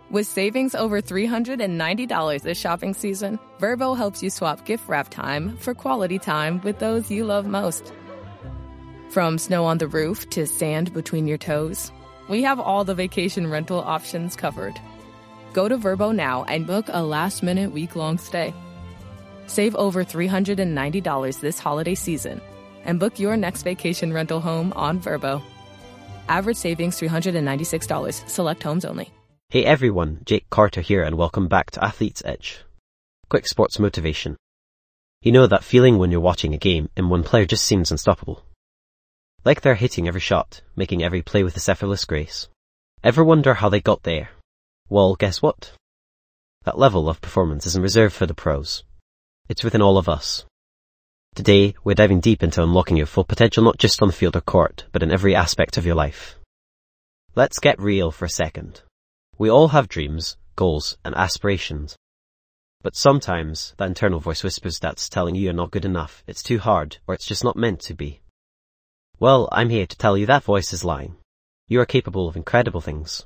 With savings over $390 this shopping season, Vrbo helps you swap gift wrap time for quality time with those you love most. From snow on the roof to sand between your toes, we have all the vacation rental options covered. Go to Vrbo now and book a last-minute week-long stay. Save over $390 this holiday season and book your next vacation rental home on Vrbo. Average savings $396. Select homes only. Hey everyone, Jake Carter here and welcome back to Athlete's Edge. Quick sports motivation. You know that feeling when you're watching a game and one player just seems unstoppable? Like they're hitting every shot, making every play with this effortless grace. Ever wonder how they got there? Well, guess what? That level of performance isn't reserved for the pros. It's within all of us. Today, we're diving deep into unlocking your full potential not just on the field or court, but in every aspect of your life. Let's get real for a second. We all have dreams, goals, and aspirations. But sometimes, that internal voice whispers that's telling you you're not good enough, it's too hard, or it's just not meant to be. Well, I'm here to tell you that voice is lying. You are capable of incredible things.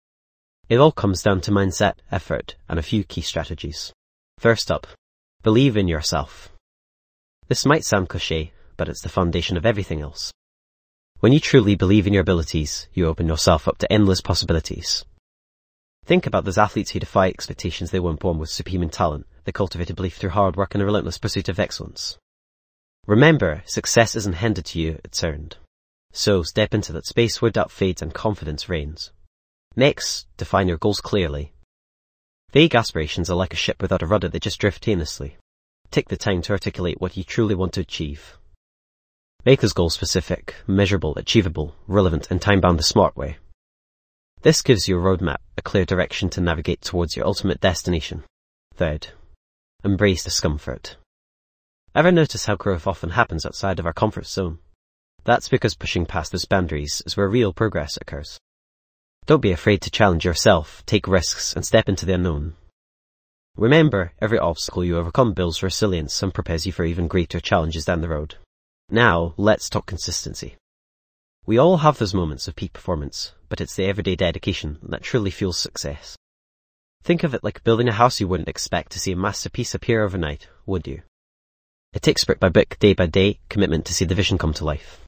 It all comes down to mindset, effort, and a few key strategies. First up, believe in yourself. This might sound cliché, but it's the foundation of everything else. When you truly believe in your abilities, you open yourself up to endless possibilities. Think about those athletes who defy expectations. They weren't born with superhuman talent. They cultivated belief through hard work and a relentless pursuit of excellence. Remember, success isn't handed to you, it's earned. So step into that space where doubt fades and confidence reigns. Next, define your goals clearly. Vague aspirations are like a ship without a rudder, they just drift aimlessly. Take the time to articulate what you truly want to achieve. Make those goals specific, measurable, achievable, relevant, and time-bound the smart way. This gives you a roadmap, a clear direction to navigate towards your ultimate destination. Third, embrace discomfort. Ever notice how growth often happens outside of our comfort zone? That's because pushing past those boundaries is where real progress occurs. Don't be afraid to challenge yourself, take risks, and step into the unknown. Remember, every obstacle you overcome builds resilience and prepares you for even greater challenges down the road. Now, let's talk consistency. We all have those moments of peak performance, but it's the everyday dedication that truly fuels success. Think of it like building a house. You wouldn't expect to see a masterpiece appear overnight, would you? It takes brick by brick, day by day, commitment to see the vision come to life.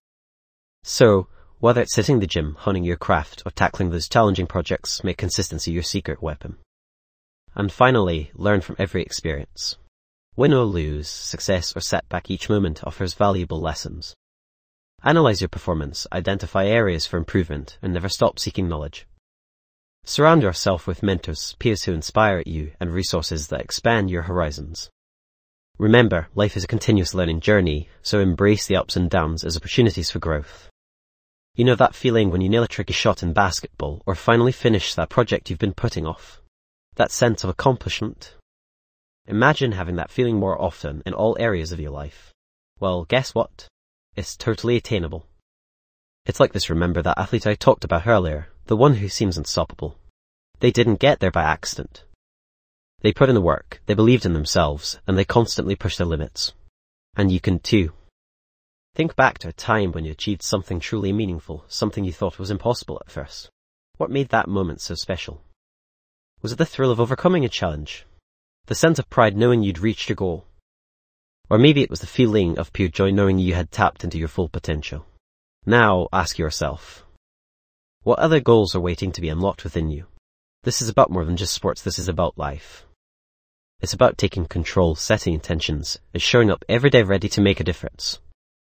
So, whether it's hitting the gym, honing your craft, or tackling those challenging projects, make consistency your secret weapon. And finally, learn from every experience. Win or lose, success or setback, each moment offers valuable lessons. Analyze your performance, identify areas for improvement, and never stop seeking knowledge. Surround yourself with mentors, peers who inspire you, and resources that expand your horizons. Remember, life is a continuous learning journey, so embrace the ups and downs as opportunities for growth. You know that feeling when you nail a tricky shot in basketball, or finally finish that project you've been putting off? That sense of accomplishment? Imagine having that feeling more often in all areas of your life. Well, guess what? It's totally attainable. It's like this. Remember that athlete I talked about earlier, the one who seems unstoppable. They didn't get there by accident. They put in the work, they believed in themselves, and they constantly pushed their limits. And you can too. Think back to a time when you achieved something truly meaningful, something you thought was impossible at first. What made that moment so special? Was it the thrill of overcoming a challenge? The sense of pride knowing you'd reached your goal? Or maybe it was the feeling of pure joy knowing you had tapped into your full potential. Now, ask yourself, what other goals are waiting to be unlocked within you? This is about more than just sports, this is about life. It's about taking control, setting intentions, and showing up every day ready to make a difference.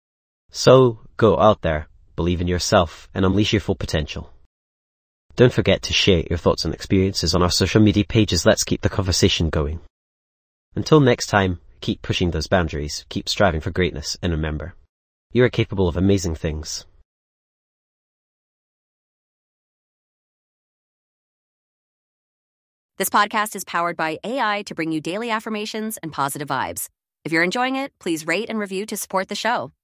So, go out there, believe in yourself, and unleash your full potential. Don't forget to share your thoughts and experiences on our social media pages. Let's keep the conversation going. Until next time, keep pushing those boundaries, keep striving for greatness, and remember, you are capable of amazing things. This podcast is powered by AI to bring you daily affirmations and positive vibes. If you're enjoying it, please rate and review to support the show.